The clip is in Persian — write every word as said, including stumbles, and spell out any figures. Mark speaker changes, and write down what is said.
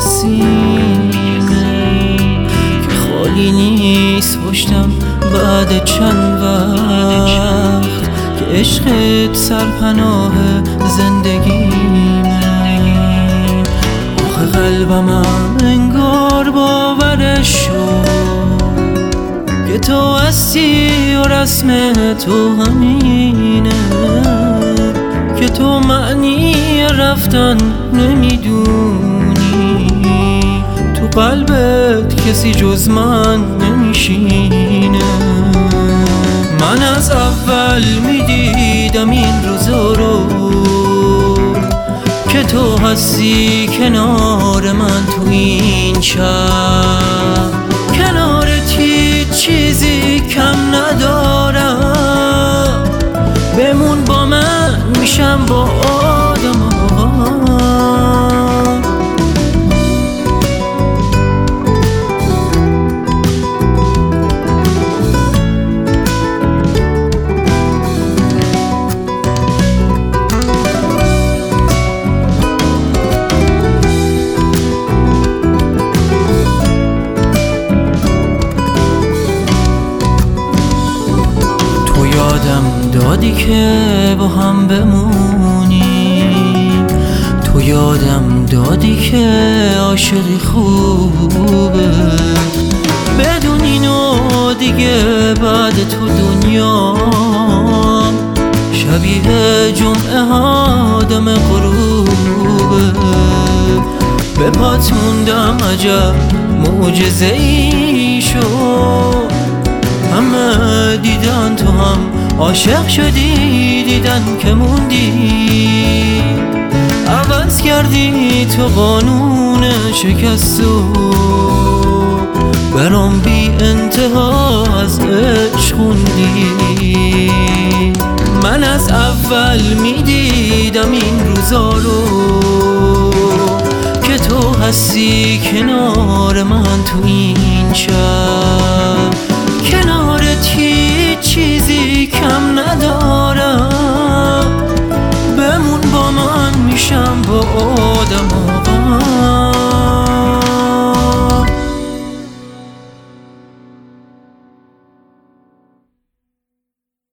Speaker 1: سینه که خالی نیست پشتم بعد چند وقت که عشقت سرپناه زندگیمه. آخه قلبم انگار باورش شد که تو هستی و رسم تو همینه، که تو معنی رفتن نمیدونی، تو قلبت کسی جز من نمیشینه. من از اول میدیدم این روزا رو که تو هستی کنار من تو این شب، کنارت هیچ چیزی کم ندارم، بمون با من میشم با آدم ها. یادم دادی که با هم بمونیم، تو یادم دادی که عاشقی خوبه، بدون اینو دیگه بعد تو دنیا شبیه جمعه آدم غروبه. به پات موندم عجب معجزه ای شد، همه دیدن تو هم عاشق شدی، دیدن که موندی، عوض کردی تو قانون شکستو، برام بی انتها از عشق خوندی. من از اول میدیدم این روزا رو که تو هستی کنار من تو این شب، کنارت هیچ چیزی کم ندارم، بمون با من میشم با آدم ها.